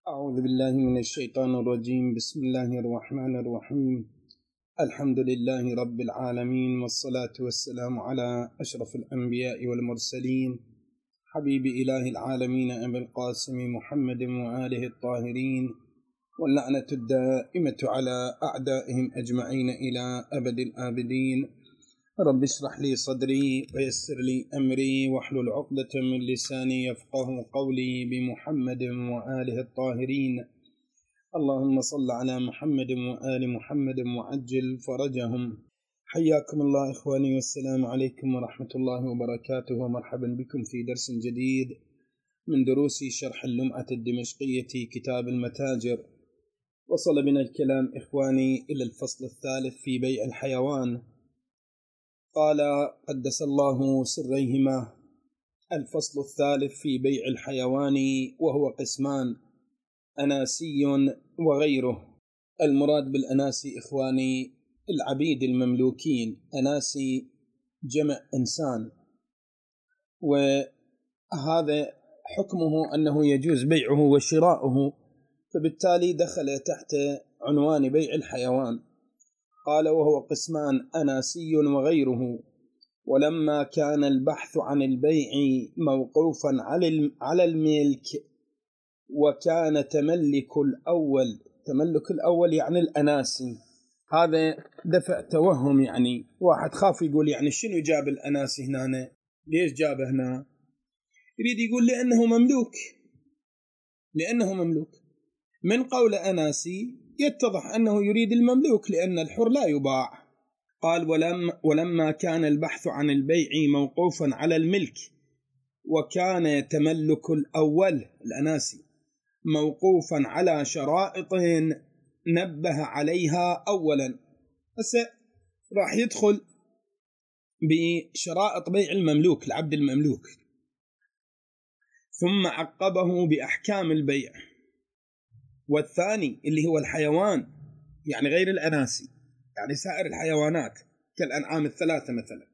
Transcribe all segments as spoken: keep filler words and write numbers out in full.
أعوذ بالله من الشيطان الرجيم. بسم الله الرحمن الرحيم. الحمد لله رب العالمين، والصلاة والسلام على أشرف الأنبياء والمرسلين، حبيب إله العالمين أبي القاسم محمد وآله الطاهرين، واللعنة الدائمة على أعدائهم أجمعين إلى أبد الآبدين. رب اشرح لي صدري ويسر لي أمري واحلل عقدة من لساني يفقه قولي، بمحمد وآله الطاهرين. اللهم صل على محمد وآل محمد وعجل فرجهم. حياكم الله إخواني، والسلام عليكم ورحمة الله وبركاته، ومرحبا بكم في درس جديد من دروس شرح اللمعة الدمشقية كتاب المتاجر. وصل بنا الكلام إخواني إلى الفصل الثالث في بيع الحيوان. قال قدس الله سريهما: الفصل الثالث في بيع الحيوان، وهو قسمان: أناسي وغيره. المراد بالأناسي إخواني العبيد المملوكين. أناسي جمع إنسان، وهذا حكمه أنه يجوز بيعه وشراؤه، فبالتالي دخل تحت عنوان بيع الحيوان. قال: وهو قسمان: أناسي وغيره. ولما كان البحث عن البيع موقوفا على الملك، وكان تملك الأول، تملك الأول يعني الأناسي، هذا دفع توهم، يعني واحد خاف يقول يعني شنو جاب الأناسي هنا، ليش جابه هنا؟ يريد يقول لأنه مملوك، لأنه مملوك. من قول أناسي يتضح أنه يريد المملوك، لأن الحر لا يباع. قال: ولما, ولما كان البحث عن البيع موقوفا على الملك، وكان تملك الأول الأناسي موقوفا على شرائط نبه عليها أولا. بس راح يدخل بشرائط بيع المملوك، العبد المملوك، ثم عقبه بأحكام البيع. والثاني اللي هو الحيوان، يعني غير الأناسي، يعني سائر الحيوانات كالأنعام الثلاثة مثلا.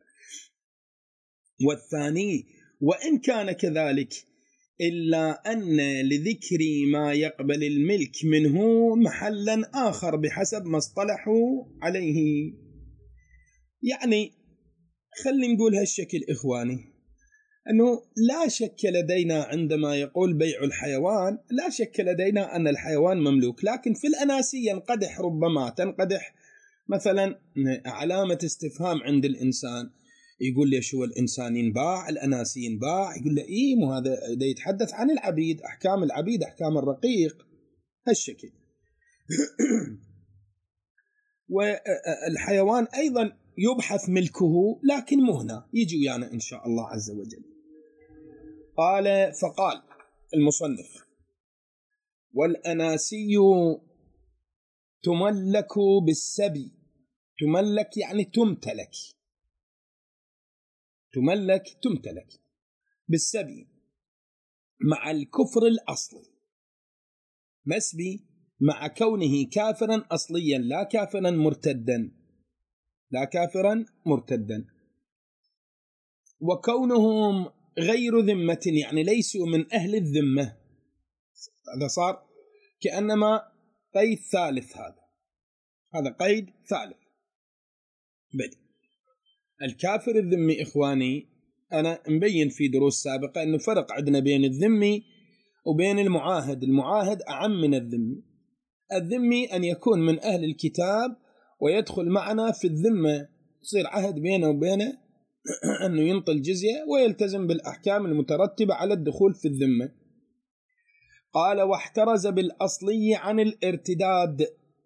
والثاني: وإن كان كذلك إلا أن لذكر ما يقبل الملك منه محلا آخر بحسب ما اصطلحوا عليه. يعني خلي نقول هالشكل إخواني، أنه لا شك لدينا عندما يقول بيع الحيوان، لا شك لدينا أن الحيوان مملوك، لكن في الأناسي ينقدح، ربما تنقدح مثلا علامة استفهام عند الإنسان، يقول لي شو الإنسان ينباع، الأناسي ينباع؟ يقول له إيه، مو هذا ده يتحدث عن العبيد، أحكام العبيد، أحكام الرقيق، هالشكل. والحيوان أيضا يبحث ملكه، لكن مو هنا، يجي ويانا إن شاء الله عز وجل. قال: فقال المصنف: والأناسي تملك بالسبي. تملك يعني تمتلك، تملك تمتلك بالسبي مع الكفر الأصلي، مسبي مع كونه كافرا أصليا، لا كافرا مرتدا، لا كافرا مرتدا. وكونهم غير ذمة، يعني ليسوا من أهل الذمة. هذا صار كأنما قيد ثالث، هذا هذا قيد ثالث. بدي الكافر الذمي إخواني، أنا مبين في دروس سابقة أنه فرق عندنا بين الذمي وبين المعاهد. المعاهد أعم من الذمي. الذمي أن يكون من أهل الكتاب ويدخل معنا في الذمة، يصير عهد بينه وبينه أنه ينطي الجزية ويلتزم بالأحكام المترتبة على الدخول في الذمة. قال: واحترز بالأصلي عن الارتداد،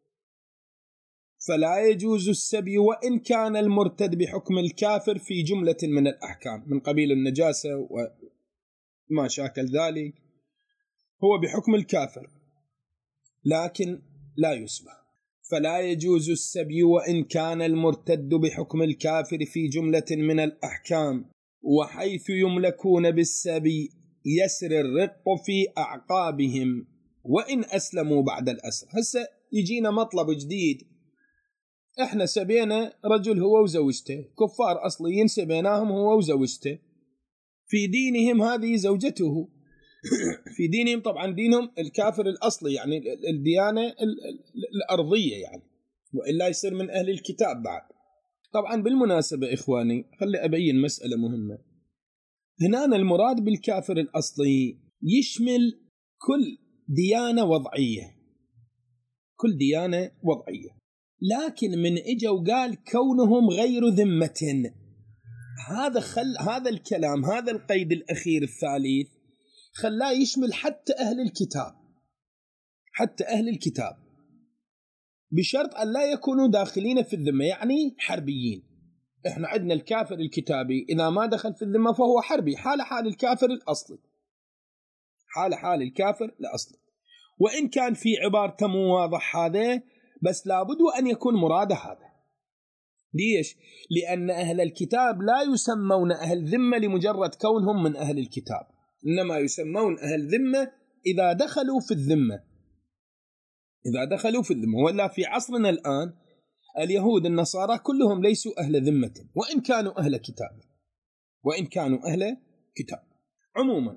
فلا يجوز السبي وإن كان المرتد بحكم الكافر في جملة من الأحكام، من قبيل النجاسة وما شاكل ذلك، هو بحكم الكافر لكن لا يسبى. فلا يجوز السبي وإن كان المرتد بحكم الكافر في جملة من الأحكام. وحيث يملكون بالسبي يسر الرق في أعقابهم وإن أسلموا بعد الأسر. هسه يجينا مطلب جديد، احنا سبينا رجل هو وزوجته، كفار أصليين سبيناهم هو وزوجته، في دينهم هذه زوجته، في دينهم طبعا دينهم الكافر الأصلي يعني الديانة الأرضية يعني، وإلا يصير من أهل الكتاب بعد. طبعا بالمناسبة إخواني خلي أبين مسألة مهمة هنا. المراد بالكافر الأصلي يشمل كل ديانة وضعية، كل ديانة وضعية، لكن من إجا وقال كونهم غير ذمة، هذا خل هذا الكلام، هذا القيد الأخير الثالث خلاه يشمل حتى أهل الكتاب، حتى أهل الكتاب، بشرط أن لا يكونوا داخلين في الذمة، يعني حربيين. إحنا عندنا الكافر الكتابي إذا ما دخل في الذمة فهو حربي، حال حال الكافر الأصلي، حال حال الكافر الأصلي. وإن كان في عبارة مو واضح هذا، بس لابد أن يكون مراد هذا. ليش؟ لأن أهل الكتاب لا يسمون أهل ذمة لمجرد كونهم من أهل الكتاب، إنما يسمون أهل ذمة إذا دخلوا في الذمة، إذا دخلوا في الذمة. ولا في عصرنا الآن اليهود النصارى كلهم ليسوا أهل ذمة وإن كانوا أهل كتاب، وإن كانوا أهل كتاب. عموما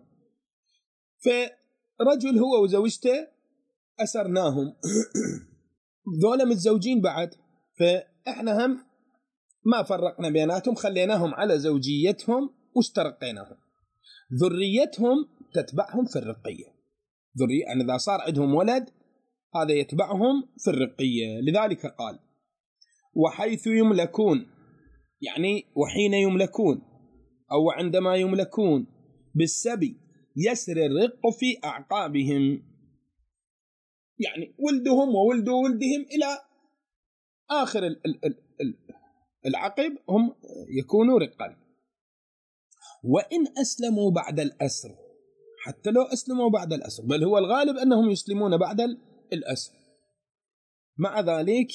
فرجل هو وزوجته أسرناهم ذولا متزوجين بعد، فإحنا هم ما فرقنا بيناتهم، خليناهم على زوجيتهم واسترقيناهم. ذريتهم تتبعهم في الرقية، ذرية يعني إذا صار عندهم ولد هذا يتبعهم في الرقية. لذلك قال وحيث يملكون، يعني وحين يملكون أو عندما يملكون بالسبي يسري الرق في أعقابهم، يعني ولدهم وولد ولدهم إلى آخر العقب هم يكونوا رقا. وإن أسلموا بعد الأسر، حتى لو أسلموا بعد الأسر، بل هو الغالب أنهم يسلمون بعد الأسر، مع ذلك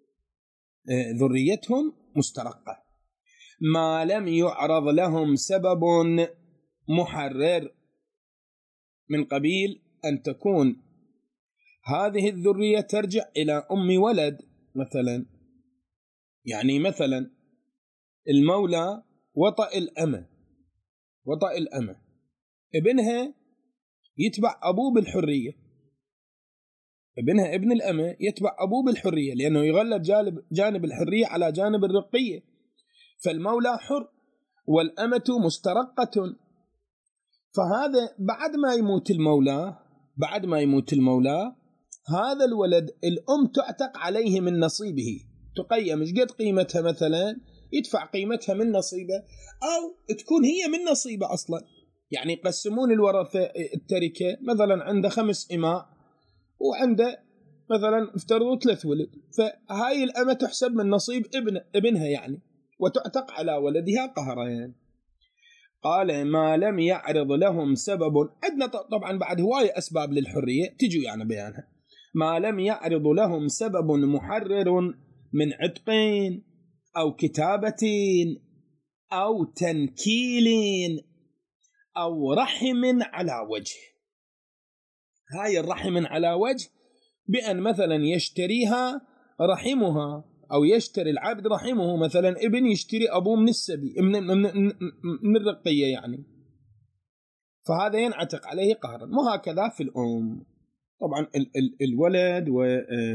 ذريتهم مسترقة ما لم يعرض لهم سبب محرر، من قبيل أن تكون هذه الذرية ترجع إلى أم ولد مثلا. يعني مثلا المولى وطأ الأمة، وطأ الأمة ابنها يتبع أبوه بالحرية، ابنها ابن الأمة يتبع أبوه بالحرية، لأنه يغلب جانب, جانب الحرية على جانب الرقية. فالمولى حر والأمة مسترقة. فهذا بعد ما يموت المولى، بعد ما يموت المولى هذا الولد الأم تعتق عليه من نصيبه، تقيم مش قد قيمتها مثلا، يدفع قيمتها من نصيبه، أو تكون هي من نصيبه أصلا. يعني يقسمون الورثة التركة، مثلا عنده خمس إماء وعنده مثلا افترضوا ثلاث ولد، فهاي الأمة تحسب من نصيب ابن ابنها يعني، وتعتق على ولدها قهرا يعني. قال ما لم يعرض لهم سبب، عندنا طبعا بعد هواية أسباب للحرية تجوا يعني بيانها، ما لم يعرض لهم سبب محرر من عتقين أو كتابة أو تنكيل أو رحم على وجه. هاي الرحم على وجه بأن مثلا يشتريها رحمها، أو يشتري العبد رحمه، مثلا ابن يشتري أبوه من السبي من, من, من الرقية يعني، فهذا ينعتق عليه قهرا. وهكذا في الأم طبعا ال ال الولد و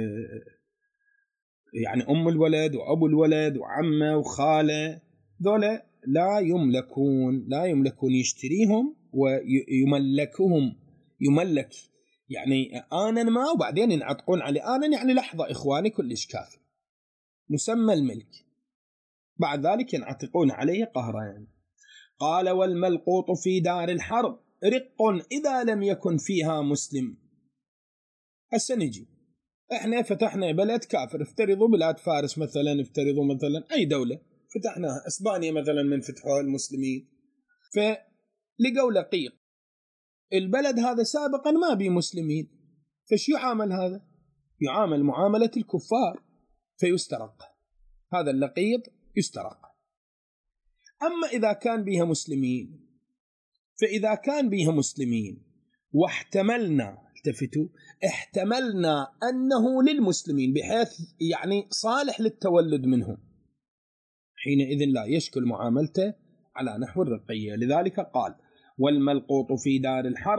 يعني أم الولد وأبو الولد وعمه وخاله، ذولا لا يملكون، لا يملكون، يشتريهم ويملكهم، يملك يعني آنا ما وبعدين ينعتقون عليه. آنا يعني لحظة إخواني كلش كافي، مسمى الملك، بعد ذلك ينعتقون عليه قهرا يعني. قال والملقوط في دار الحرب رق إذا لم يكن فيها مسلم. هسه نجي احنا فتحنا بلد كافر، افترضوا بلاد فارس مثلا، افترضوا مثلا أي دولة فتحناها، اسبانيا مثلا من فتحوا المسلمين، فلقوا لقيط البلد هذا سابقا ما بي مسلمين، فش يعامل هذا؟ يعامل معاملة الكفار فيسترق، هذا اللقيط يسترق. أما إذا كان بها مسلمين، فإذا كان بها مسلمين واحتملنا، التفتوا، احتملنا أنه للمسلمين بحيث يعني صالح للتولد منهم، حينئذ لا يشكل معاملته على نحو الرقية. لذلك قال والملقوط في دار الحرب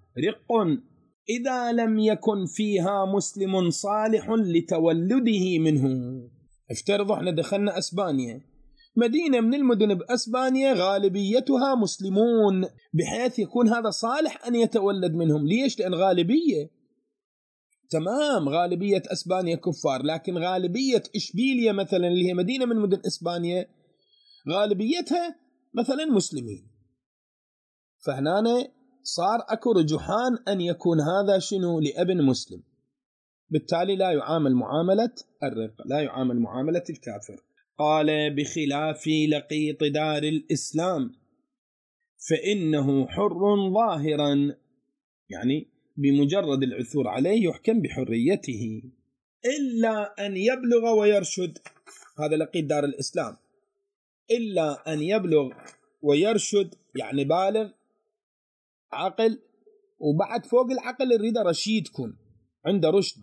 رق إذا لم يكن فيها مسلم صالح لتولده منه. افترضوا احنا دخلنا أسبانيا، مدينة من المدن بأسبانيا غالبيتها مسلمون، بحيث يكون هذا صالح أن يتولد منهم. ليش؟ لأن غالبية، تمام، غالبية أسبانيا كفار، لكن غالبية إشبيلية مثلا اللي هي مدينة من مدن إسبانيا غالبيتها مثلا مسلمين. فهنا صار أكو رجحان أن يكون هذا شنو؟ لابن مسلم، بالتالي لا يعامل معاملة الرق، لا يعامل معاملة الكافر. قال بخلاف لقيط دار الإسلام فإنه حر ظاهرا، يعني بمجرد العثور عليه يحكم بحريته إلا أن يبلغ ويرشد. هذا لقيط دار الإسلام، إلا أن يبلغ ويرشد، يعني بالغ عقل، وبعد فوق العقل الريد رشيد كن عنده رشد.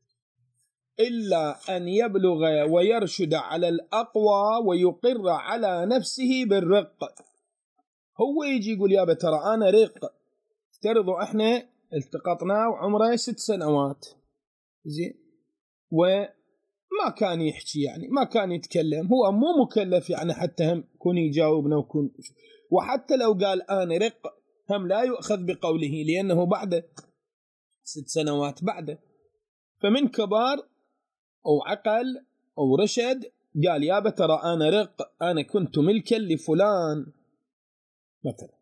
إلا أن يبلغ ويرشد على الأقوى ويقر على نفسه بالرق. هو يجي يقول يا بترى أنا رق، افترضوا احنا التقطنا وعمره ست سنوات زين، وما كان يحكي، يعني ما كان يتكلم، هو مو مكلف يعني حتى هم كون يجاوبنا وكون، وحتى لو قال أنا رق هم لا يؤخذ بقوله لأنه بعد ست سنوات بعده. فمن كبار أو عقل أو رشد قال يا بترى أنا رق، أنا كنت ملكا لفلان مثلا،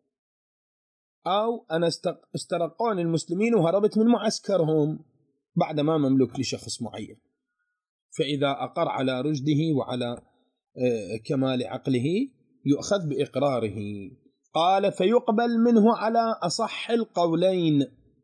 أو أنا استرقون المسلمين وهربت من معسكرهم بعد ما مملوك لشخص معين. فإذا أقر على رشده وعلى كمال عقله يؤخذ بإقراره. قال فيقبل منه على أصح القولين.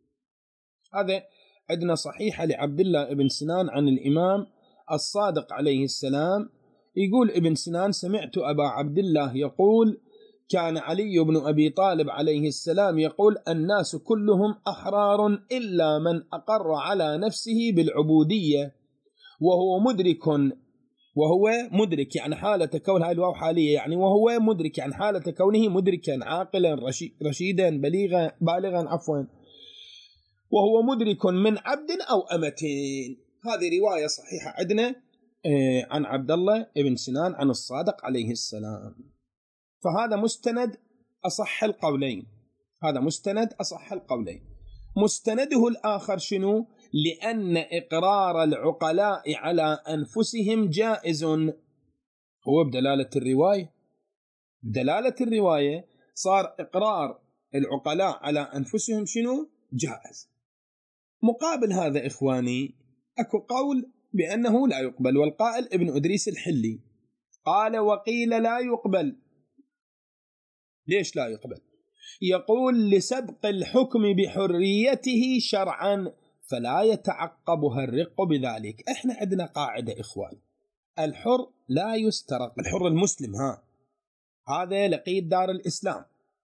هذا عندنا صحيحة لعبد الله ابن سنان عن الإمام الصادق عليه السلام. يقول ابن سنان سمعت أبا عبد الله يقول كان علي بن أبي طالب عليه السلام يقول الناس كلهم أحرار إلا من أقر على نفسه بالعبودية وهو مدرك، وهو مدرك يعني حالة كون، هاي الواو حالية، يعني وهو مدرك يعني حالة كونه مدركا عاقلا رشيدا بليغا بالغا عفوا، وهو مدرك من عبد أو أمتين. هذه رواية صحيحة عندنا عن عبد الله ابن سنان عن الصادق عليه السلام. فهذا مستند أصح القولين، هذا مستند أصح القولين. مستنده الآخر شنو؟ لأن إقرار العقلاء على أنفسهم جائز. هو بدلالة الرواية، بدلالة الرواية صار إقرار العقلاء على أنفسهم شنو؟ جائز. مقابل هذا إخواني أكو قول بأنه لا يقبل، والقائل ابن أدريس الحلي قال وقيل لا يقبل. ليش لا يقبل؟ يقول لسبق الحكم بحريته شرعا فلا يتعقبها الرق بذلك. احنا عندنا قاعدة إخوان، الحر لا يسترق، الحر المسلم، ها هذا لقيط دار الإسلام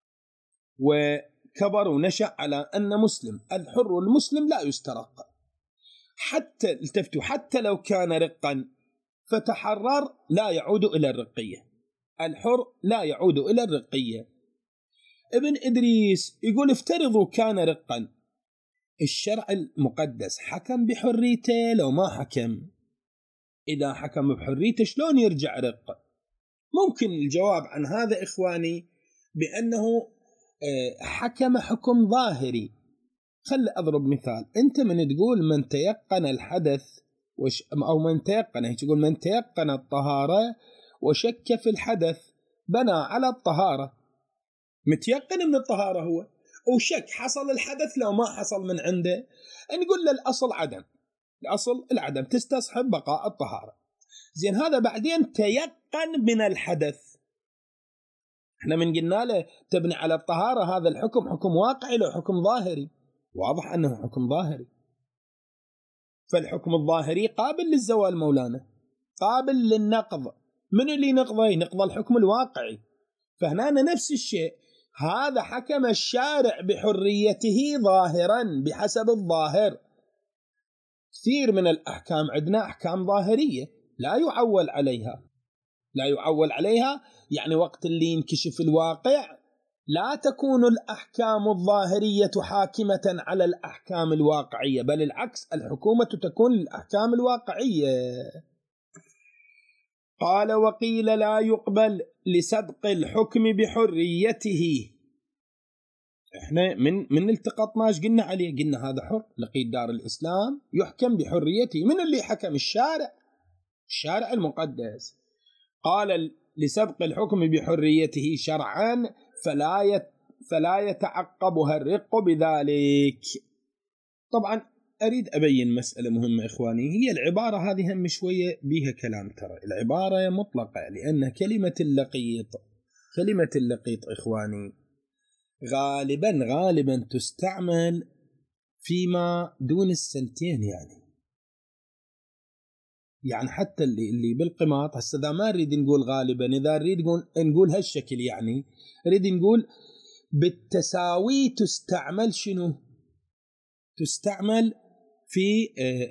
وكبر ونشأ على أن مسلم، الحر المسلم لا يسترق. حتى التفتوا حتى لو كان رقا فتحرر لا يعود إلى الرقية، الحر لا يعود إلى الرقية. ابن إدريس يقول افترضوا كان رقا، الشرع المقدس حكم بحريته لو ما حكم؟ إذا حكم بحريته شلون يرجع رق؟ ممكن الجواب عن هذا إخواني بأنه حكم حكم ظاهري. خل أضرب مثال، أنت من تقول من تيقن الحدث وش أو من تيقن، تقول من تيقن الطهارة وشك في الحدث بنى على الطهارة، متيقن من الطهارة هو وشك حصل الحدث لو ما حصل من عنده، نقول له الأصل عدم، الأصل العدم تستصحب بقاء الطهارة. زين هذا بعدين تيقن من الحدث، احنا من قلنا له تبني على الطهارة، هذا الحكم حكم واقعي لو حكم ظاهري، واضح أنه حكم ظاهري. فالحكم الظاهري قابل للزوال مولانا، قابل للنقض. من اللي نقضه؟ ينقض الحكم الواقعي. فهنا نفس الشيء، هذا حكم الشارع بحريته ظاهرا بحسب الظاهر. كثير من الأحكام عندنا أحكام ظاهرية لا يعول عليها، لا يعول عليها يعني وقت اللي ينكشف الواقع لا تكون الأحكام الظاهرية حاكمة على الأحكام الواقعية، بل العكس، الحكومة تكون للأحكام الواقعية. قال: وقيل لا يقبل لصدق الحكم بحريته. احنا من من التقطناش قلنا عليه، قلنا هذا حر، لقيت دار الإسلام يحكم بحريته. من اللي حكم؟ الشارع، الشارع المقدس. قال: لسبق الحكم بحريته شرعا فلا يت فلا يتعقبها الرق بذلك. طبعا أريد أبين مسألة مهمة إخواني، هي العبارة هذه هم شوية بيها كلام. ترى العبارة مطلقة، لأن كلمة اللقيط كلمة اللقيط إخواني غالبا غالبا تستعمل فيما دون السنتين. يعني يعني حتى اللي اللي بالقماط هسه، إذا ما نريد نقول غالبا، إذا نريد نقول هالشكل، يعني نريد نقول بالتساوي تستعمل شنو؟ تستعمل في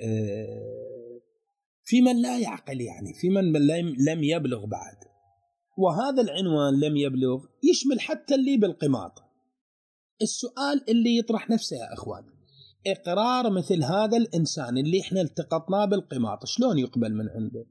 في من لا يعقل، يعني في من لم يبلغ بعد. وهذا العنوان لم يبلغ يشمل حتى اللي بالقماط. السؤال اللي يطرح نفسه يا أخوان، إقرار مثل هذا الإنسان اللي إحنا التقطناه بالقماط شلون يقبل من عنده؟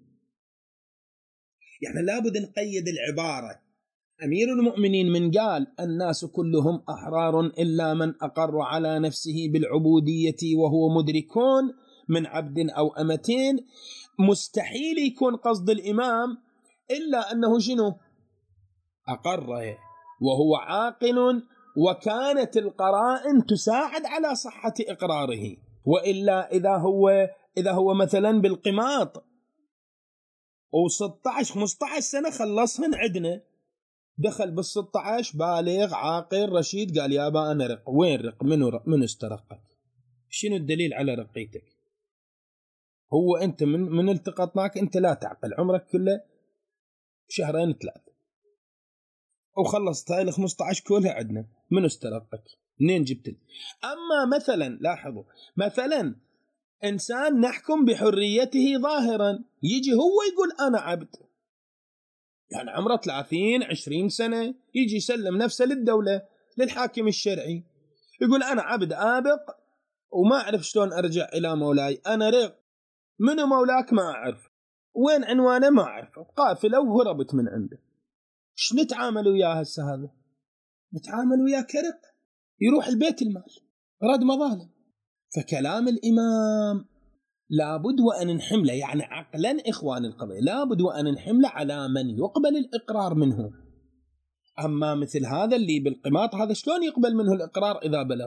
يعني لابد نقيد العبارة. أمير المؤمنين من قال: الناس كلهم أحرار إلا من أقر على نفسه بالعبودية وهو مدركون من عبد أو أمتين، مستحيل يكون قصد الإمام إلا أنه شنو؟ أقر وهو عاقل، وكانت القرائن تساعد على صحة إقراره. وإلا إذا هو إذا هو مثلا بالقماط وستة عشر خمسة عشر سنة خلصهن عندنا، دخل بالستة عشر بالغ عاقل رشيد، قال: يابا أنا رق. وين رق؟ منو رق؟ منو استرقك؟ شنو الدليل على رقيتك؟ هو أنت من من التقطناك أنت لا تعقل، عمرك كله شهرين ثلاثة وخلصت هاي ال خمسة عشر كلها عندنا، منو استرقك؟ منين جبت؟ أما مثلا لاحظوا، مثلا إنسان نحكم بحريته ظاهرا، يجي هو يقول أنا عبد، يعني عمره ثلاثين عشرين سنة، يجي يسلم نفسه للدولة للحاكم الشرعي، يقول أنا عبد آبق وما أعرف شلون أرجع إلى مولاي، أنا رق. منو مولاك؟ ما أعرف. وين عنوانه؟ ما أعرف. قافلة وهربت من عنده. شو نتعامل وياه هسه؟ هذا نتعامل وياه كرق، يروح البيت المال، رد مظالم. فكلام الإمام لابد وأن نحمله، يعني عقلا إخوان القضية لابد وأن نحمله على من يقبل الإقرار منه. أما مثل هذا اللي بالقماط، هذا شلون يقبل منه الإقرار إذا بلغ؟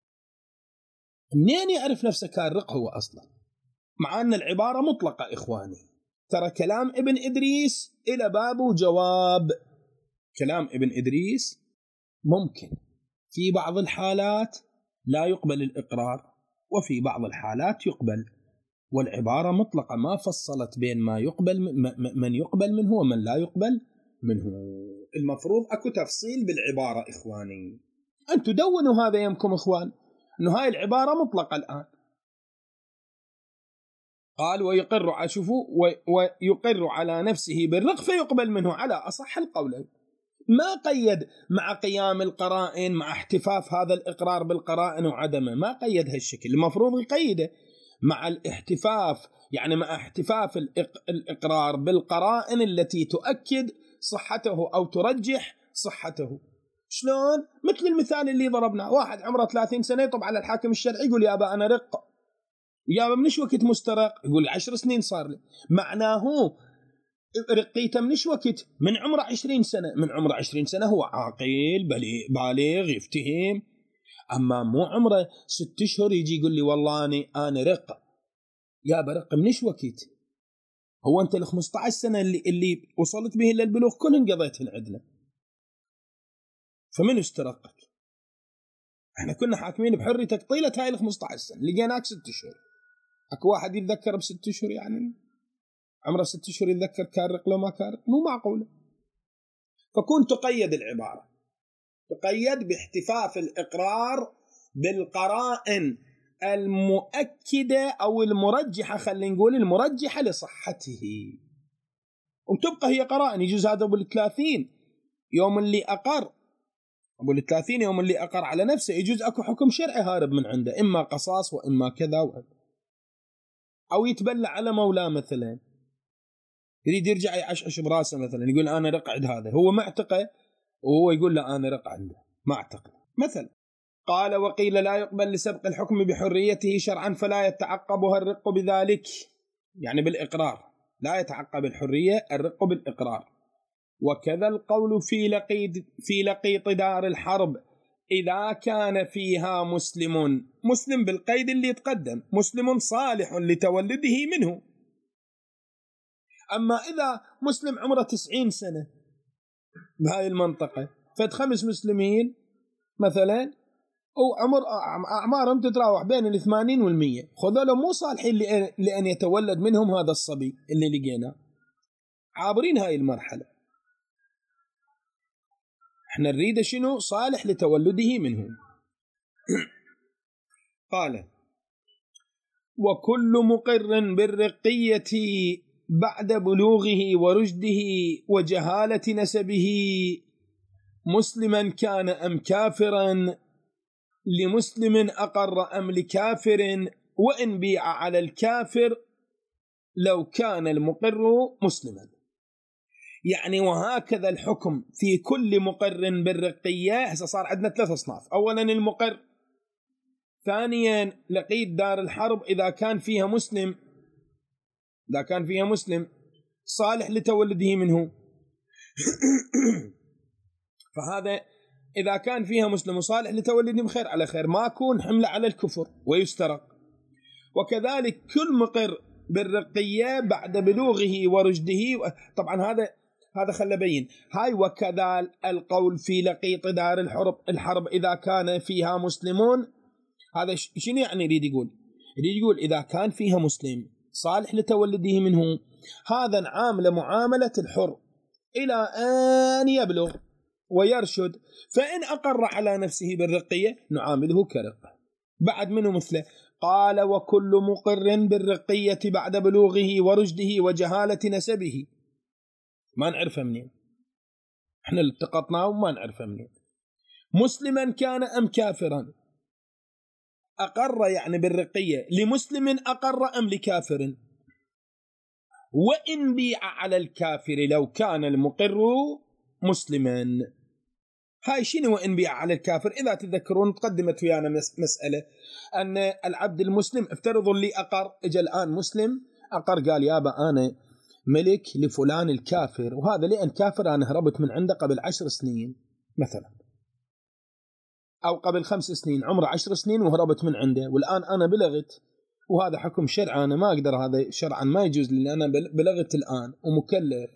منين يعرف نفسه كان رق هو أصلا؟ مع أن العبارة مطلقة إخواني. ترى كلام ابن إدريس إلى باب وجواب. كلام ابن إدريس ممكن في بعض الحالات لا يقبل الإقرار، وفي بعض الحالات يقبل، والعبارة مطلقة، ما فصلت بين ما يقبل من يقبل منه ومن لا يقبل منه. المفروض أكو تفصيل بالعبارة إخواني. أنتوا دونوا هذا يمكم إخوان، أنه هاي العبارة مطلقة الآن. قال: ويقر شوفوا ويقر على نفسه بالرق فيقبل منه على أصح القولين. ما قيد مع قيام القرائن، مع احتفاف هذا الإقرار بالقرائن وعدمه، ما قيد هالشكل. المفروض يقيده مع الاحتفاف، يعني مع احتفاف الإقرار بالقرائن التي تؤكد صحته أو ترجح صحته. شلون؟ مثل المثال اللي ضربناه، واحد عمره ثلاثين سنة يطب على الحاكم الشرعي يقول: يابا أنا رق. يابا منش وقت مسترق؟ يقول: عشر سنين صار لي. معناه رقيته منش وقت؟ من عمره عشرين سنة. من عمره عشرين سنة هو عاقل بالغ يفتهم. أما مو عمره ست أشهر يجي يقول لي والله أنا أنا رق. يا برق منش وقت؟ هو أنت ال خمسة عشر سنة اللي اللي وصلت به للبلوغ كلهم قضيتهن عندنا، فمن استرقك؟ احنا كنا حاكمين بحريتك طيلة هاي ال خمسة عشر سنة، لقيناك ست أشهر. أكو واحد يتذكر بست أشهر؟ يعني عمره ست أشهر يتذكر كان رق لو ما كان رق؟ مو معقولة. فكون تقيد العبارة، تقيد باحتفاف الإقرار بالقرائن المؤكدة أو المرجحة، خلينا نقول المرجحة لصحته، وتبقى هي قرائن. يجوز هذا بالثلاثين يوم اللي أقر أبو الثلاثين يوم اللي أقر على نفسه يجوز أكو حكم شرعي هارب من عنده، إما قصاص وإما كذا و... أو يتبلع على مولاه مثلا، يريد يرجع يعشعش براسه مثلا، يقول أنا رقعد، هذا هو معتقه وهو يقول لا أنا رق عنده ما أعتقد مثلا. قال وقيل لا يقبل لسبق الحكم بحريته شرعا فلا يتعقبها الرق بذلك، يعني بالإقرار لا يتعقب الحرية الرق بالإقرار. وكذا القول في لقيط في لقيط دار الحرب إذا كان فيها مسلم، مسلم بالقيد اللي يتقدم، مسلم صالح لتولده منه. أما إذا مسلم عمره تسعين سنة بهاي المنطقة، فد خمس مسلمين مثلا وعمر أعمارهم تتراوح بين الثمانين والمية، خذوا مو صالحين لأن يتولد منهم هذا الصبي اللي لقيناه، عابرين هاي المرحلة. احنا نريد شنو؟ صالح لتولده منهم. قال وكل مقر بالرقية بعد بلوغه ورشده وجهالة نسبه مسلما كان أم كافرا لمسلم أقر أم لكافر وإن بيع على الكافر لو كان المقر مسلما. يعني وهكذا الحكم في كل مقر بالرقية. هسه صار عندنا ثلاث أصناف، أولا المقر، ثانيا لقيط دار الحرب إذا كان فيها مسلم، إذا كان فيها مسلم صالح لتولده منه فهذا إذا كان فيها مسلم وصالح لتولده بخير على خير، ما يكون حملة على الكفر ويسترق. وكذلك كل مقر بالرقية بعد بلوغه ورشده، طبعا هذا هذا خلى بين هاي. وكذا القول في لقيط دار الحرب الحرب إذا كان فيها مسلمون، هذا شنو يعني يريد يقول؟ يريد يقول إذا كان فيها مسلم صالح لتولده منه، هذا نعامل معاملة الحر إلى أن يبلغ ويرشد، فإن أقر على نفسه بالرقية نعامله كرق بعد منه مثله. قال وكل مقر بالرقية بعد بلوغه ورشده وجهالة نسبه، ما نعرفه منين، احنا اللي التقطناه وما نعرفه منين، مسلما كان أم كافرا، أقر يعني بالرقية لمسلم أقر أم لكافر، وإن بيع على الكافر لو كان المقر مسلما. هاي شنو وإن بيع على الكافر؟ إذا تذكرون تقدمت ويانا مسألة أن العبد المسلم افترضوا لي أقر، إجا الآن مسلم أقر قال يابا أنا ملك لفلان الكافر، وهذا لأن كافر أنا هربت من عنده قبل عشر سنين مثلا، أو قبل خمس سنين، عمره عشر سنين وهربت من عنده، والآن أنا بلغت، وهذا حكم شرع أنا ما أقدر، هذا شرعا ما يجوز لأن أنا بلغت الآن ومكلف،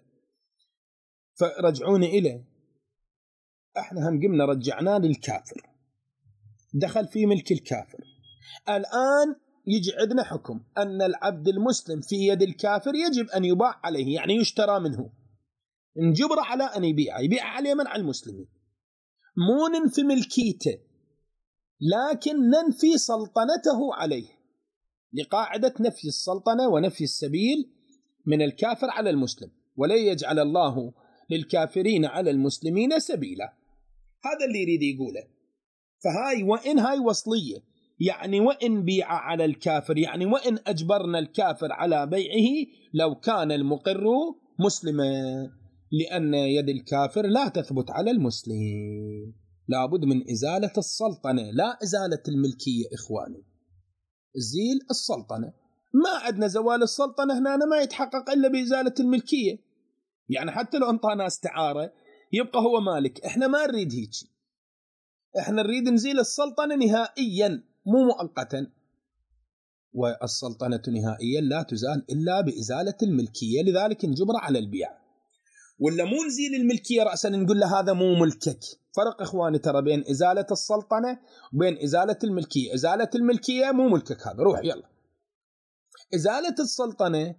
فرجعوني إليه. احنا هم قمنا رجعناه للكافر، دخل في ملك الكافر، الآن يجي عندنا حكم أن العبد المسلم في يد الكافر يجب أن يباع عليه، يعني يشترى منه، نجبر على أن يبيع يبيع عليه منع المسلمين، مو ننفي ملكيته لكن ننفي سلطنته عليه، لقاعدة نفي السلطنة ونفي السبيل من الكافر على المسلم، ولا يجعل الله للكافرين على المسلمين سبيلا. هذا اللي يريد يقوله. فهاي وإن هاي وصلية، يعني وإن بيع على الكافر، يعني وإن أجبرنا الكافر على بيعه لو كان المقر مسلما، لأن يد الكافر لا تثبت على المسلم، لابد من إزالة السلطنة لا إزالة الملكية. إخواني زيل السلطنة، ما عندنا زوال السلطنة هنا ما يتحقق إلا بإزالة الملكية، يعني حتى لو انطانا استعارة يبقى هو مالك، احنا ما نريد هيك، احنا نريد نزيل السلطنة نهائيا مو مؤقتا، والسلطنة نهائيا لا تزال إلا بإزالة الملكية، لذلك نجبر على البيع، ولا مو نزيل الملكية رأسا نقول له هذا مو ملكك. فرق إخواني ترى بين إزالة السلطنة وبين إزالة الملكية. إزالة الملكية مو ملكك هذا، روح يلا. إزالة السلطنة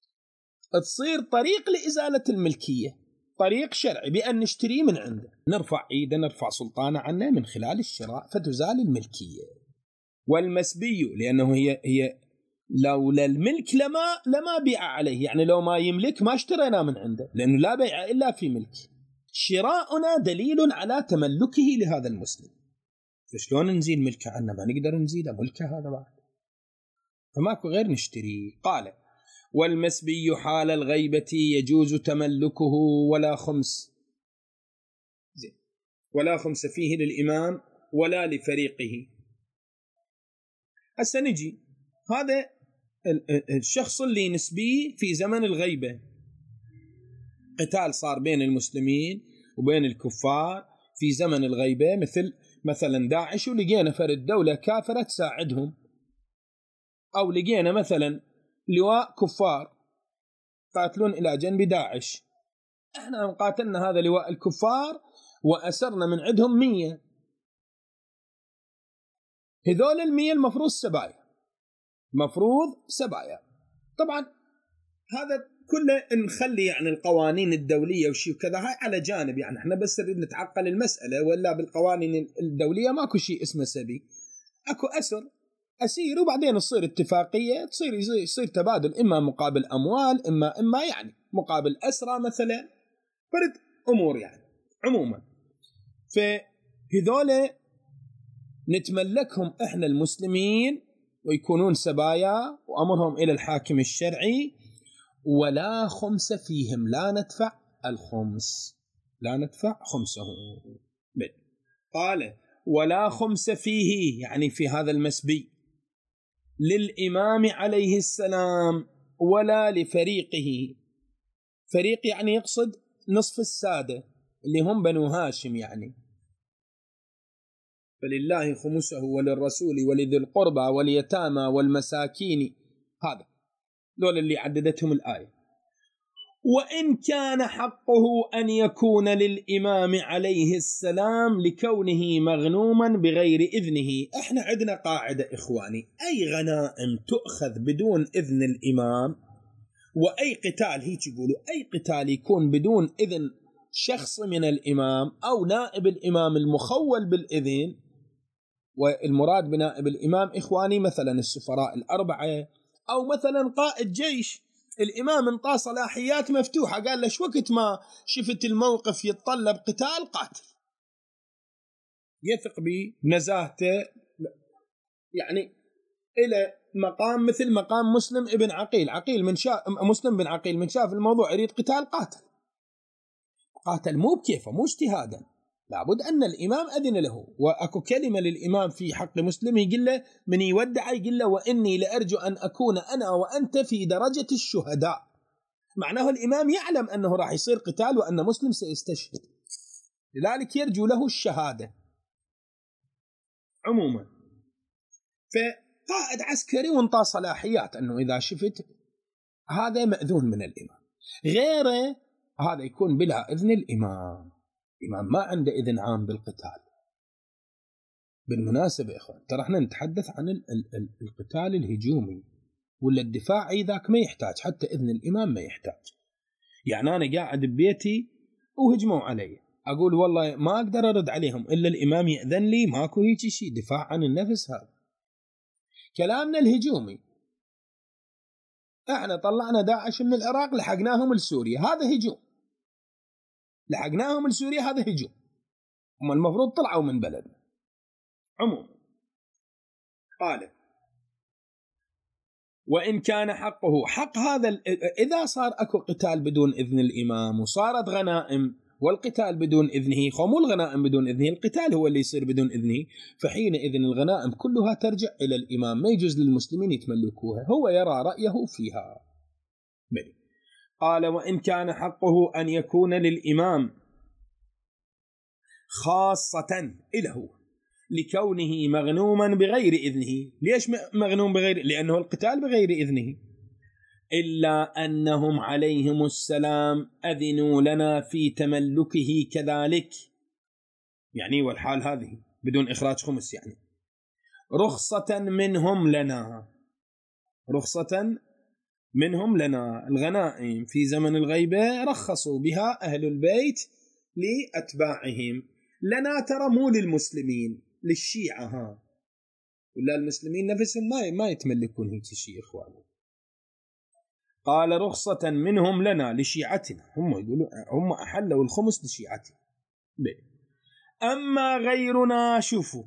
تصير طريق لإزالة الملكية، طريق شرعي بأن نشتري من عنده، نرفع إيده نرفع سلطانه عنه من خلال الشراء فتزال الملكية. والمسبي لأنه هي هي لولا الملك لما لما بيع عليه، يعني لو ما يملك ما اشترينا من عنده، لأنه لا بيع إلا في ملك. شراؤنا دليل على تملكه لهذا المسلم، فشلون نزيل ملكه عنا؟ ما نقدر نزيله ملكه هذا بعد، فماكو غير نشتري. قال والمسبي حال الغيبة يجوز تملكه ولا خمس زين ولا خمس فيه للإمام ولا لفريقه. هسه نجي هذا الشخص اللي نسبي في زمن الغيبة، قتال صار بين المسلمين وبين الكفار في زمن الغيبة، مثل مثلا داعش، ولقينا فرد دولة كافرة تساعدهم، أو لقينا مثلا لواء كفار قاتلون إلى جنب داعش، احنا قاتلنا هذا لواء الكفار وأسرنا من عندهم مية، هذول المية المفروض سبايا، مفروض سبايا. طبعا هذا كله نخلي يعني القوانين الدولية وشي وكذا هاي على جانب، يعني احنا بس نريد نتعقل المسألة، ولا بالقوانين الدولية ماكو شيء اسمه سبي، اكو أسر أسير وبعدين تصير اتفاقية، تصير يصير تبادل، إما مقابل أموال إما إما يعني مقابل أسرى مثلا، فرد أمور يعني عموما. فهذول نتملكهم إحنا المسلمين ويكونون سبايا وأمرهم إلى الحاكم الشرعي، ولا خمس فيهم، لا ندفع الخمس، لا ندفع خمسه. قال ولا خمس فيه، يعني في هذا المسبي، للإمام عليه السلام ولا لفريقه. فريق يعني يقصد نصف السادة اللي هم بنو هاشم، يعني فلله خمسه وللرسول ولذي القربى واليتامى والمساكين، هذا دول اللي عددتهم الآية. وإن كان حقه أن يكون للإمام عليه السلام لكونه مغنوما بغير إذنه. احنا عندنا قاعدة إخواني، أي غنائم تؤخذ بدون إذن الإمام، وأي قتال، هيك يقولوا أي قتال يكون بدون إذن شخص من الإمام أو نائب الإمام المخول بالإذن، والمراد بنائب الإمام إخواني مثلا السفراء الأربعة، أو مثلا قائد جيش، الإمام انطى صلاحيات مفتوحة، قال له وقت ما شفت الموقف يتطلب قتال قاتل، يثق بنزاهته، يعني إلى مقام مثل مقام مسلم ابن عقيل. عقيل من شاف مسلم بن عقيل من شاف الموضوع يريد قتال قاتل، قاتل مو بكيفه، مو اجتهادا، لابد أن الإمام أذن له. وأكو كلمة للإمام في حق مسلم يقول له من يودع، يقول له وإني لأرجو أن أكون أنا وأنت في درجة الشهداء، معناه الإمام يعلم أنه راح يصير قتال وأن مسلم سيستشهد، لذلك يرجو له الشهادة عموما. فقائد عسكري وانطى صلاحيات أنه إذا شفت هذا مأذون من الإمام، غيره هذا يكون بلا إذن الإمام، الإمام ما عنده إذن عام بالقتال. بالمناسبة إخوان، ترى احنا نتحدث عن ال ال ال القتال الهجومي، ولا الدفاعي ذاك ما يحتاج حتى إذن الإمام، ما يحتاج. يعني أنا قاعد ببيتي وهجموا علي، أقول والله ما أقدر أرد عليهم إلا الإمام يأذن لي، ماكو هيك شيء، دفاع عن النفس هذا. كلامنا الهجومي، احنا طلعنا داعش من العراق لحقناهم لسوريا، هذا هجوم، لحقناهم لسوريا هذا هجوم، هم المفروض طلعوا من بلدنا عموما. قال وإن كان حقه، حق هذا إذا صار أكو قتال بدون إذن الإمام وصارت غنائم، والقتال بدون إذنه، خمو الغنائم بدون إذنه، القتال هو اللي يصير بدون إذنه، فحينئذ الغنائم كلها ترجع إلى الإمام، ما يجوز للمسلمين يتملكوها، هو يرى رأيه فيها. بلي. قال وإن كان حقه أن يكون للإمام خاصة إله لكونه مغنوما بغير إذنه. ليش مغنوم بغير؟ لأنه القتال بغير إذنه، إلا أنهم عليهم السلام أذنوا لنا في تملكه كذلك، يعني والحال هذه بدون إخراج خمس، يعني رخصة منهم لنا، رخصة منهم لنا. الغنائم في زمن الغيبة رخصوا بها أهل البيت لأتباعهم، لنا ترى مو للمسلمين، للشيعة ها، ولا المسلمين نفسهم ما ما يتملكون هيك شيء إخواني. قال رخصة منهم لنا لشيعتنا، هم يقولوا هم أحلوا الخمس لشيعتنا. أما غيرنا شوفوا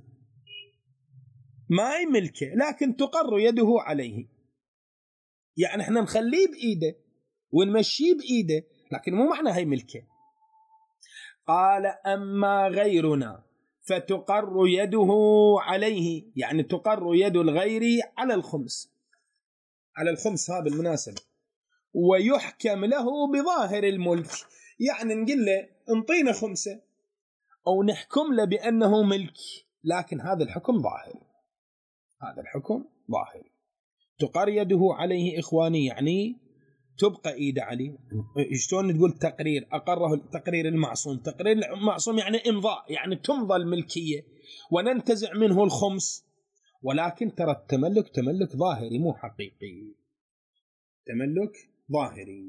ما يملكه لكن تقر يده عليه، يعني احنا نخليه بإيده ونمشيه بإيده لكن مو معنى هاي ملكه. قال أما غيرنا فتقر يده عليه، يعني تقر يد الغير على الخمس، على الخمس هذا بالمناسبة، ويحكم له بظاهر الملك، يعني نقول له انطينا خمسة أو نحكم له بأنه ملك، لكن هذا الحكم ظاهر، هذا الحكم ظاهر. تقر يده عليه إخواني يعني تبقى إيده عليه. شلون تقول تقرير أقره تقرير المعصوم؟ تقرير المعصوم يعني إمضاء، يعني تمضى الملكية وننتزع منه الخمس، ولكن ترى التملك تملك ظاهري مو حقيقي، تملك ظاهري.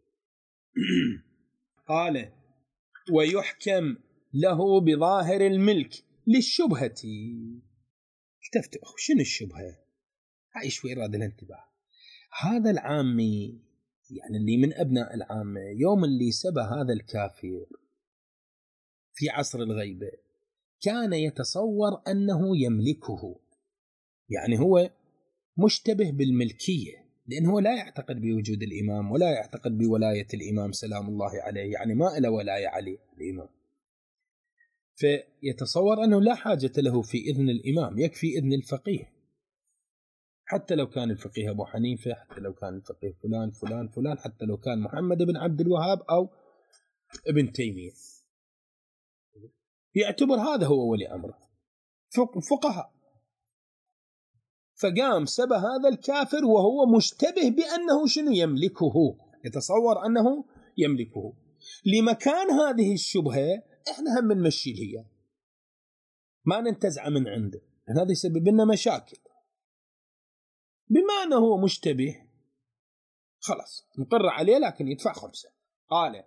قال ويحكم له بظاهر الملك للشبهة. اكتفت شنو الشبهة؟ هاي شوي راد الانتباه. هذا العامي يعني اللي من أبناء العامة يوم اللي سبى هذا الكافر في عصر الغيبة كان يتصور أنه يملكه، يعني هو مشتبه بالملكية، لأنه لا يعتقد بوجود الإمام ولا يعتقد بولاية الإمام سلام الله عليه، يعني ما إلا ولاية عليه الإمام، فيتصور أنه لا حاجة له في إذن الإمام، يكفي إذن الفقيه، حتى لو كان الفقيه أبو حنيفة، حتى لو كان الفقيه فلان فلان فلان، حتى لو كان محمد بن عبد الوهاب أو ابن تيمية، يعتبر هذا هو ولي أمره فقهاء. فقام سبى هذا الكافر وهو مشتبه بأنه شنو يملكه، يتصور أنه يملكه. لمكان هذه الشبهة احنا هم نمشي لها، ما ننتزع من عنده، لأن هذا يسبب لنا مشاكل. بما أنه هو مشتبه خلاص نقر عليه لكن يدفع خمسة. قال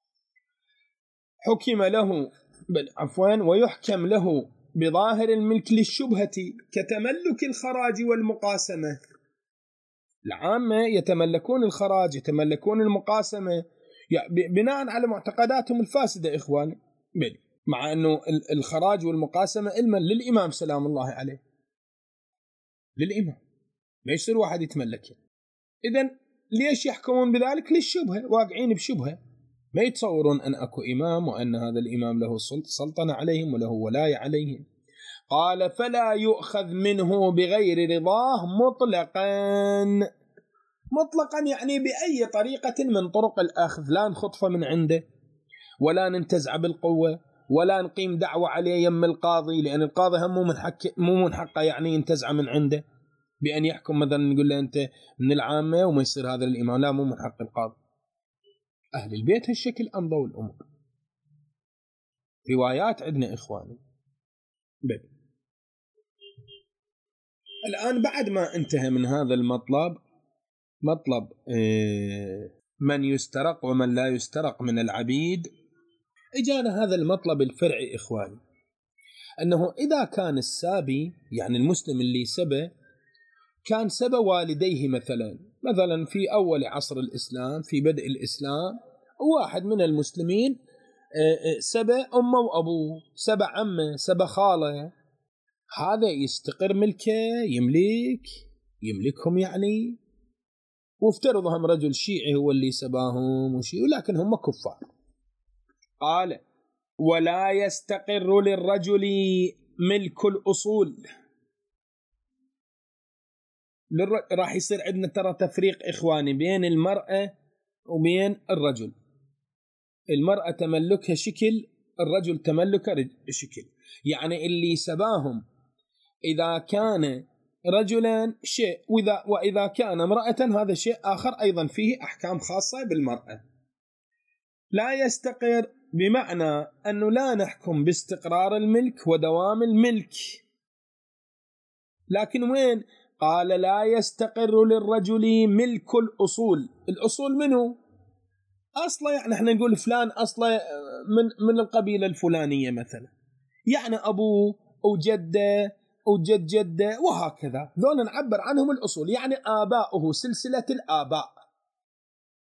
حكم له بل عفوا ويحكم له بظاهر الملك للشبهة كتملك الخراج والمقاسمة. العامة يتملكون الخراج يتملكون المقاسمة بناء على معتقداتهم الفاسدة إخواني، بل مع أنه الخراج والمقاسمة علما للإمام سلام الله عليه، للإمام، ما يصير واحد يتملكه. إذن ليش يحكمون بذلك؟ للشبهة، واقعين بشبهة، ما يتصورون أن أكو إمام وأن هذا الإمام له سلطنة عليهم وله ولاية عليهم. قال فلا يؤخذ منه بغير رضاه مطلقا، مطلقا يعني بأي طريقة من طرق الأخذ، لا نخطفه من عنده ولا ننتزع بالقوة ولا نقيم دعوة عليه يم القاضي، لأن القاضي هم مو من حقه مو من حقه يعني ينتزع من عنده بأن يحكم مثلا نقول له أنت من العامة وما يصير هذا الإمام، لا مو من حق القاضي. أهل البيت هالشكل أمضوا الأمور. روايات عندنا إخواني. بل الآن بعد ما انتهى من هذا المطلب، مطلب من يسترق ومن لا يسترق من العبيد، إجانا هذا المطلب الفرعي إخواني، أنه إذا كان السابي يعني المسلم اللي سبى كان سبى والديه مثلا مثلا في أول عصر الإسلام في بدء الإسلام، واحد من المسلمين سبى أمه وأبوه، سبى عمه، سبى خاله، هذا يستقر ملكه، يملك يملكهم يعني، وافترضهم رجل شيعي هو اللي سباهم وشيء ولكن هم كفار. قال ولا يستقر للرجل ملك الأصول. راح يصير عندنا ترى تفريق إخواني بين المرأة وبين الرجل. المرأة تملكها شكل، الرجل تملكه شكل، يعني اللي سباهم إذا كان رجلا شيء وإذا, وإذا كان امرأة هذا شيء آخر أيضا فيه أحكام خاصة بالمرأة. لا يستقر بمعنى أنه لا نحكم باستقرار الملك ودوام الملك، لكن وين؟ قال لا يستقر للرجل ملك الأصول. الأصول منه؟ أصلا يعني احنا نقول فلان أصلا من, من القبيلة الفلانية مثلا، يعني أبوه وجده وجد جده وهكذا، ذولا نعبر عنهم الأصول، يعني آباؤه سلسلة الآباء.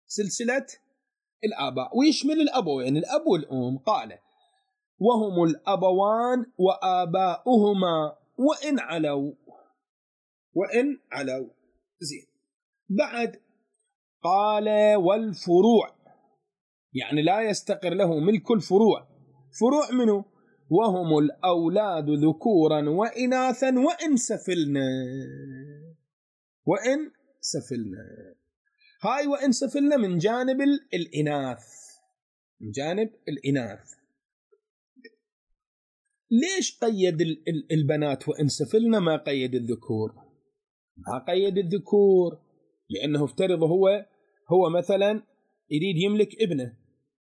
سلسلة الآباء، ويشمل الأبوين الأب والأم. قال وهم الأبوان وآباؤهما وإن علوا، وإن علوا. زين. بعد قال والفروع، يعني لا يستقر له ملك الفروع. فروع منه؟ وهم الأولاد ذكورا وإناثا وإن سفلنا، وإن سفلنا. هاي وإن سفلنا من جانب الإناث، من جانب الإناث. ليش قيد البنات وإن سفلنا ما قيد الذكور؟ ما قيد الذكور لأنه افترض هو هو مثلا يريد يملك ابنه،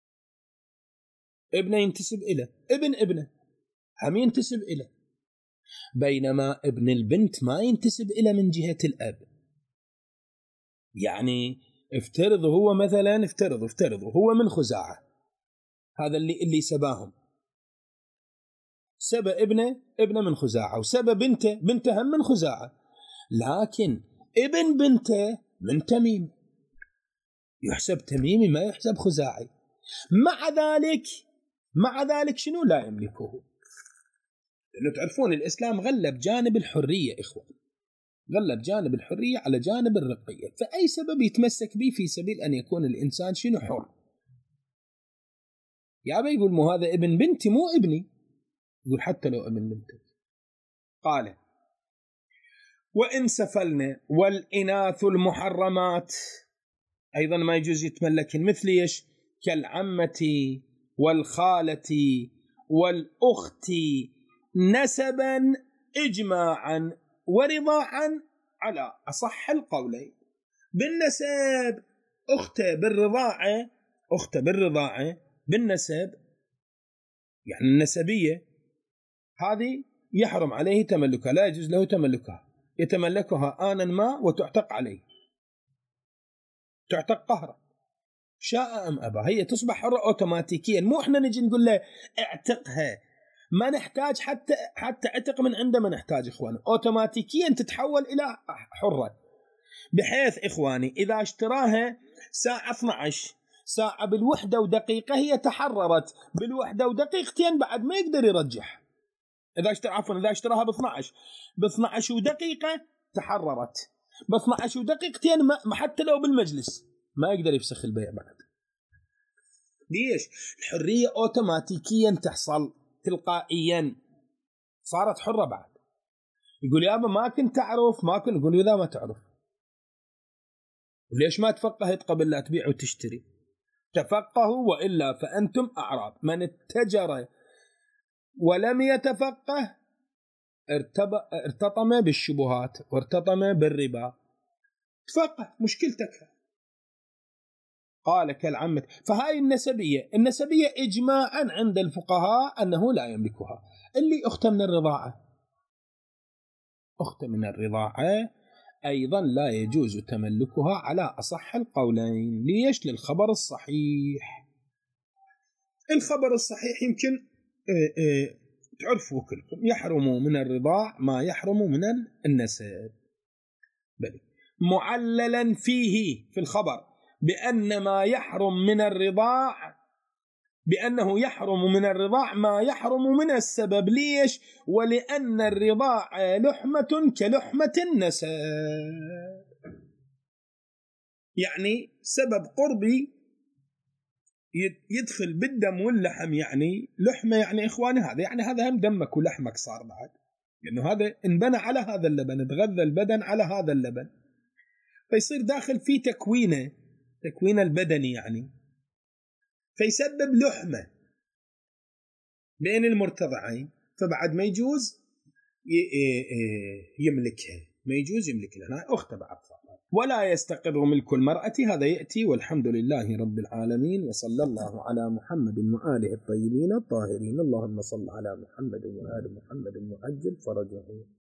ابنه ينتسب إليه، ابن ابنه هم ينتسب إليه، بينما ابن البنت ما ينتسب إليه من جهة الأب. يعني افترض هو مثلا افترض افترض هو من خزاعة، هذا اللي اللي سباهم، سبى ابنه ابنه من خزاعة، وسبى بنته بنته هم من خزاعة، لكن ابن بنته من تميم، يحسب تميمي ما يحسب خزاعي. مع ذلك مع ذلك شنو لا يملكه؟ لأنه تعرفون الإسلام غلب جانب الحرية إخوان، غلب جانب الحرية على جانب الرقية، فأي سبب يتمسك به في سبيل أن يكون الإنسان شنو حر. يا أبي يقول مو هذا ابن بنتي مو ابني، يقول حتى لو ابن بنتك. قال وإن سفلنا والإناث المحرمات أيضا ما يجوز يتملك، مثل إيش؟ كالعمة والخالة والأخت نسبا إجماعا ورضاعا على أصح القولين. بالنسب أخته بالرضاعة، أخته بالرضاعة بالنسب، يعني النسبية هذه يحرم عليه تملكها، لا يجوز له تملكها، يتملكها آنا ما وتعتق عليه، تعتق قهرا شاء أم أبا، هي تصبح حرة أوتوماتيكيا، مو إحنا نجي نقول له اعتقها، ما نحتاج حتى حتى عتق من عنده، ما نحتاج إخواني، أوتوماتيكيا تتحول إلى حرة. بحيث إخواني إذا اشتراها ساعة اثنتي عشرة ساعة بالوحدة ودقيقة هي تحررت، بالوحدة ودقيقتين بعد ما يقدر يرجح. إذا اشترى عفوا إذا اشتراها ب اثنتي عشرة ب اثنتي عشرة ودقيقة تحررت، ب اثنتي عشرة ودقيقتين ما حتى لو بالمجلس ما يقدر يفسخ البيع بعد. ليش؟ الحرية أوتوماتيكيا تحصل تلقائيا، صارت حرة بعد. يقول يابا ما كنت تعرف، ما كنت، يقول إذا ما تعرف وليش ما تفقهت قبل لا تبيع وتشتري؟ تفقهوا وإلا فأنتم أعراب. من اتجر ولم يتفقه ارتطم بالشبهات وارتطم بالربا. تفقه مشكلتك. قال كالعمة. فهاي النسبية، النسبية إجماعا عند الفقهاء أنه لا يملكها. اللي أخت من الرضاعة، أخت من الرضاعة أيضا لا يجوز تملكها على أصح القولين. ليش؟ للخبر الصحيح. الخبر الصحيح يمكن اه اه تعرفوا كلكم، يحرم من الرضاع ما يحرم من النسب، بل معللا فيه في الخبر بأن ما يحرم من الرضاع، بأنه يحرم من الرضاع ما يحرم من السبب. ليش؟ ولأن الرضاع لحمة كلحمة النسب، يعني سبب قربي يدخل بالدم واللحم، يعني لحمة يعني إخواني هذا يعني هذا هم دمك ولحمك صار بعد، لأنه هذا انبنى على هذا اللبن، تغذى البدن على هذا اللبن، فيصير داخل فيه تكوينه تكوين البدني يعني، فيسبب لحمة بين المرتضعين، فبعد ما يجوز يملكها، ما يجوز يملك لها أخت بعد صار. ولا يستقر ملك المرأة، هذا يأتي. والحمد لله رب العالمين، وصلى الله على محمد وآله الطيبين الطاهرين. اللهم صل على محمد وآل محمد وعجل فرجه.